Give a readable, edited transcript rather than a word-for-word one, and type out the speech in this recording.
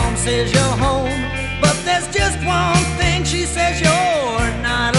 mom says you're home, but there's just one thing she says you're not